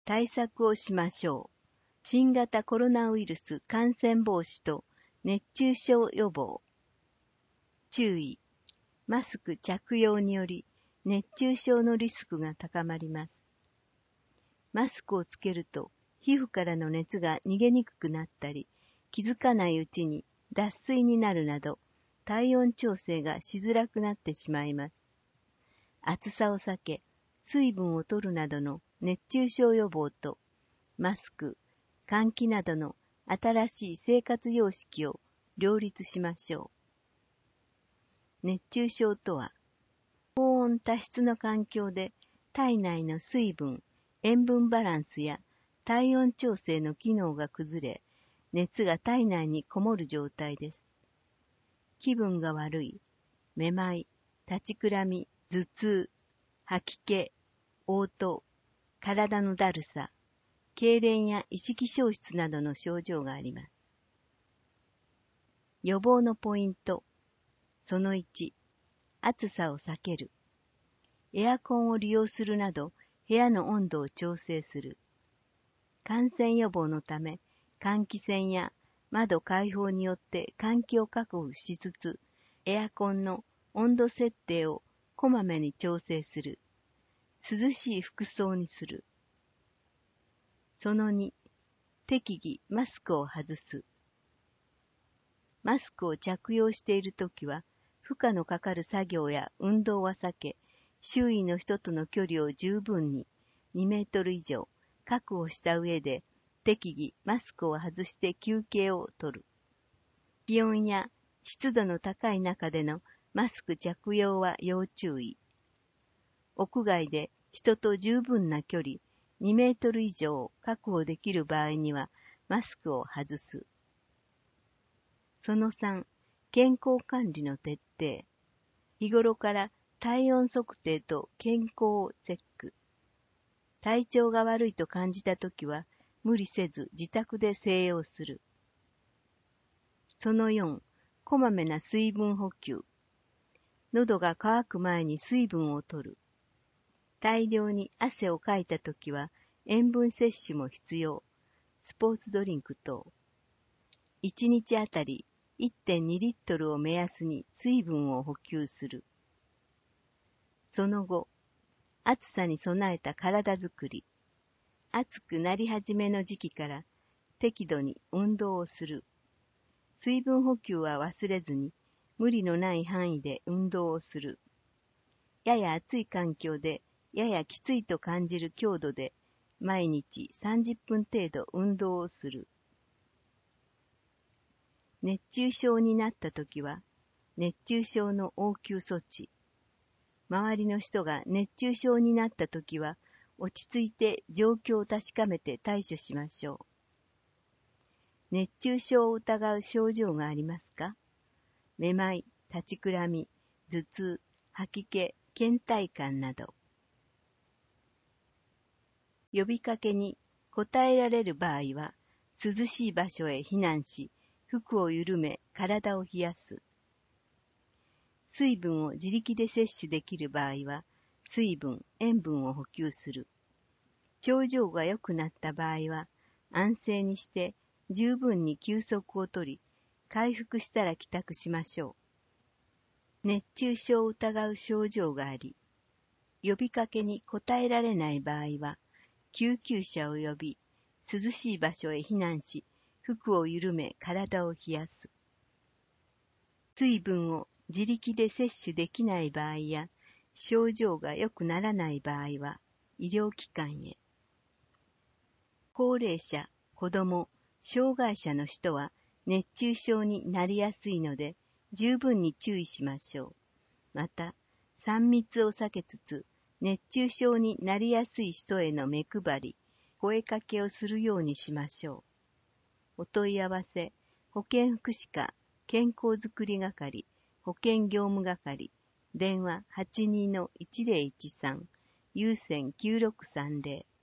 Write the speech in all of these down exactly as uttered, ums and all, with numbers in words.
対策をしましょう。新型コロナウイルス感染防止と熱中症予防。注意。マスク着用により熱中症のリスクが高まります。マスクをつけると皮膚からの熱が逃げにくくなったり、気づかないうちに脱水になるなど、体温調整がしづらくなってしまいます。暑さを避け、水分を取るなどの熱中症予防と、マスク、換気などの新しい生活様式を両立しましょう。熱中症とは、高温多湿の環境で体内の水分、塩分バランスや体温調整の機能が崩れ、熱が体内にこもる状態です。気分が悪い、めまい、立ちくらみ、頭痛、吐き気、嘔吐、体のだるさ、痙攣や意識消失などの症状があります。予防のポイント。そのいち、暑さを避ける。エアコンを利用するなど、部屋の温度を調整する。感染予防のため、換気扇や窓開放によって換気を確保しつつ、エアコンの温度設定をこまめに調整する。涼しい服装にする。そのに、適宜マスクを外す。マスクを着用しているときは、負荷のかかる作業や運動は避け、周囲の人との距離を十分ににメートル以上確保した上で、適宜マスクを外して休憩をとる。気温や湿度の高い中でのマスク着用は要注意。屋外で人と十分な距離にメートル以上確保できる場合にはマスクを外す。そのさん、健康管理の徹底。日頃から体温測定と健康をチェック。体調が悪いと感じたときは無理せず自宅で静養する。そのよん、こまめな水分補給。喉が渇く前に水分を取る。大量に汗をかいたときは塩分摂取も必要。スポーツドリンク等。いちにちあたり いってんに リットルを目安に水分を補給する。その後、暑さに備えた体づくり。暑くなり始めの時期から適度に運動をする。水分補給は忘れずに無理のない範囲で運動をする。やや暑い環境でややきついと感じる強度で毎日さんじゅっぷん程度運動をする。熱中症になったときは熱中症の応急措置。周りの人が熱中症になったときは落ち着いて状況を確かめて対処しましょう。熱中症を疑う症状がありますか？めまい、立ちくらみ、頭痛、吐き気、倦怠感など。呼びかけに答えられる場合は、涼しい場所へ避難し、服を緩め、体を冷やす。水分を自力で摂取できる場合は、水分、塩分を補給する。症状が良くなった場合は、安静にして十分に休息をとり、回復したら帰宅しましょう。熱中症を疑う症状があり、呼びかけに答えられない場合は、救急車を呼び、涼しい場所へ避難し、服を緩め体を冷やす。水分を自力で摂取できない場合や、症状が良くならない場合は、医療機関へ。高齢者、子供、障害者の人は熱中症になりやすいので、十分に注意しましょう。また、さん密を避けつつ、熱中症になりやすい人への目配り、声かけをするようにしましょう。お問い合わせ、保健福祉課、健康づくり係、保健業務係、電話 はちにーのいちぜろいちさん、有線きゅうろくさんぜろ。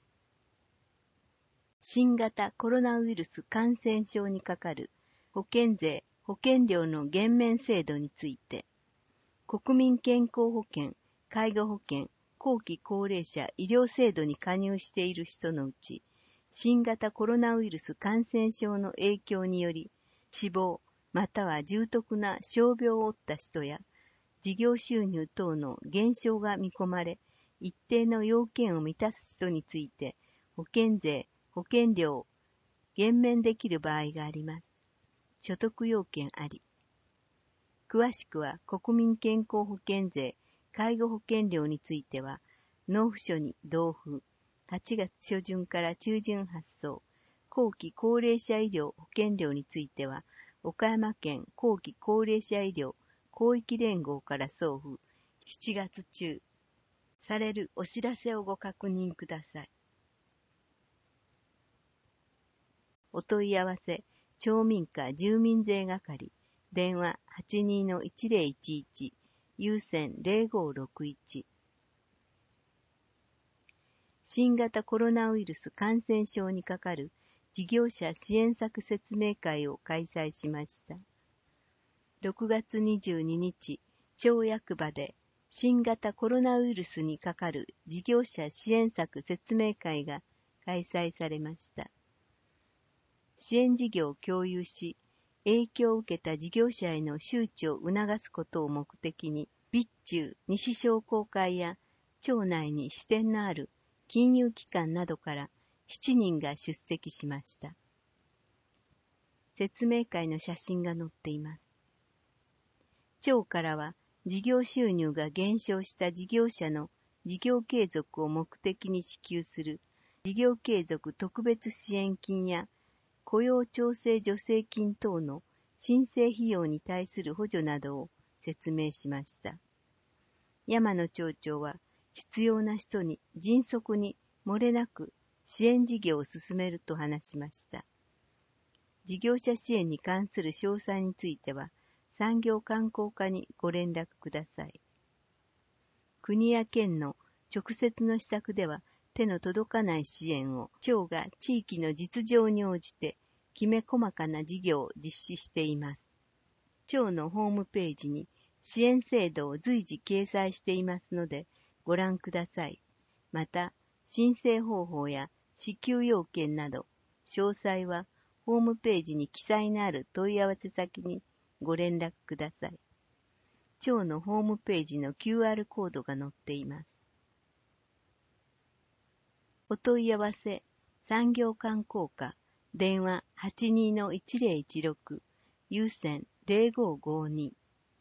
新型コロナウイルス感染症にかかる保険税、保険料の減免制度について、国民健康保険、介護保険、 後期高齢者医療制度に加入している人のうち、新型コロナウイルス感染症の影響により、死亡または重篤な傷病を負った人や、事業収入等の減少が見込まれ、一定の要件を満たす人について、保険税、保険料を減免できる場合があります。所得要件あり。詳しくは国民健康保険税、介護保険料については、納付書に同封、はちがつ初旬から中旬発送、後期高齢者医療保険料については、岡山県後期高齢者医療広域連合から送付、しちがつ中、されるお知らせをご確認ください。お問い合わせ、町民課住民税係、電話 はちにーのいちぜろいちいち、有線ゼロごろくいち。新型コロナウイルス感染症にかかる事業者支援策説明会を開催しました。ろくがつにじゅうににち、町役場で新型コロナウイルスにかかる事業者支援策説明会が開催されました。支援事業を共有し、影響を受けた事業者への周知を促すことを目的に、備中西商工会や町内に支店のある金融機関などからしちにんが出席しました。説明会の写真が載っています。町からは事業収入が減少した事業者の事業継続を目的に支給する事業継続特別支援金や雇用調整助成金等の申請費用に対する補助などを説明しました。山野町長は必要な人に迅速に漏れなく支援事業を進めると話しました。事業者支援に関する詳細については産業観光課にご連絡ください。国や県の直接の施策では手の届かない支援を町が地域の実情に応じてきめ細かな事業を実施しています。町のホームページに支援制度を随時掲載していますのでご覧ください。また、申請方法や支給要件など詳細はホームページに記載のある問い合わせ先にご連絡ください。町のホームページの キューアール コードが載っています。お問い合わせ、産業観光課、電話 はちにーのいちぜろいちろく、有線ゼロごごに。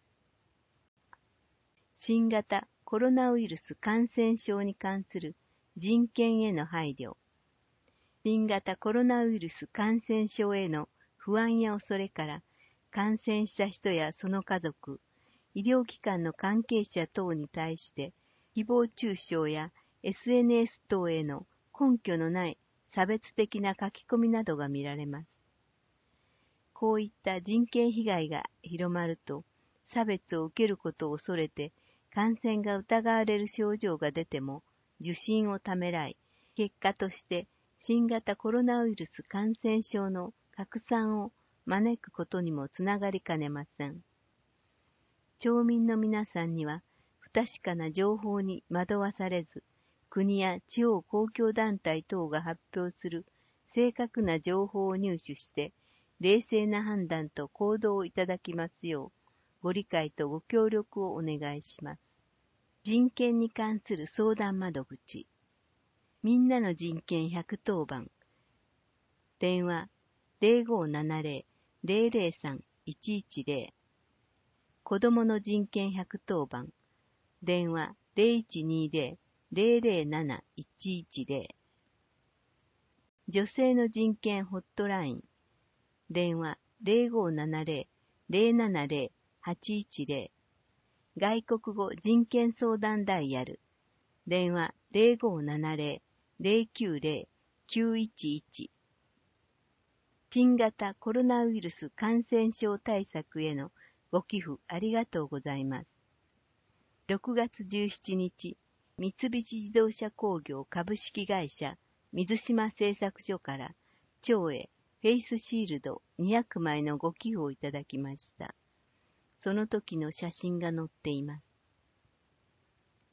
新型コロナウイルス感染症に関する人権への配慮。新型コロナウイルス感染症への不安や恐れから感染した人やその家族、医療機関の関係者等に対して誹謗中傷や エスエヌエス 等への根拠のない差別的な書き込みなどが見られます。こういった人権被害が広まると、差別を受けることを恐れて感染が疑われる症状が出ても受診をためらい、結果として新型コロナウイルス感染症の拡散を招くことにもつながりかねません。町民の皆さんには不確かな情報に惑わされず、国や地方公共団体等が発表する正確な情報を入手して、冷静な判断と行動をいただきますよう、ご理解とご協力をお願いします。人権に関する相談窓口。みんなの人権ひゃくとおばん。電話ゼロごななゼロ ゼロゼロさん いちいちゼロ。子どもの人権ひゃくとおばん。電話ゼロいちにゼロ ゼロゼロなないちいちゼロ。女性の人権ホットライン。電話ゼロごななゼロ ゼロななゼロ はちいちゼロ。外国語人権相談ダイヤル。電話ゼロごななゼロ ゼロきゅうゼロ きゅういちいち。新型コロナウイルス感染症対策へのご寄付ありがとうございます。ろくがつじゅうしちにち、三菱自動車工業株式会社水島製作所から町へフェイスシールドにひゃくまいのご寄付をいただきました。その時の写真が載っています。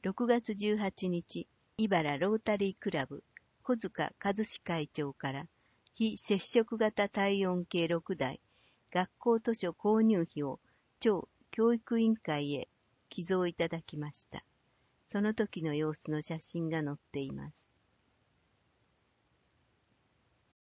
ろくがつじゅうはちにち、茨ロータリークラブ、穂塚和志会長から、非接触型体温計ろくだい、学校図書購入費を町教育委員会へ寄贈いただきました。その時の様子の写真が載っています。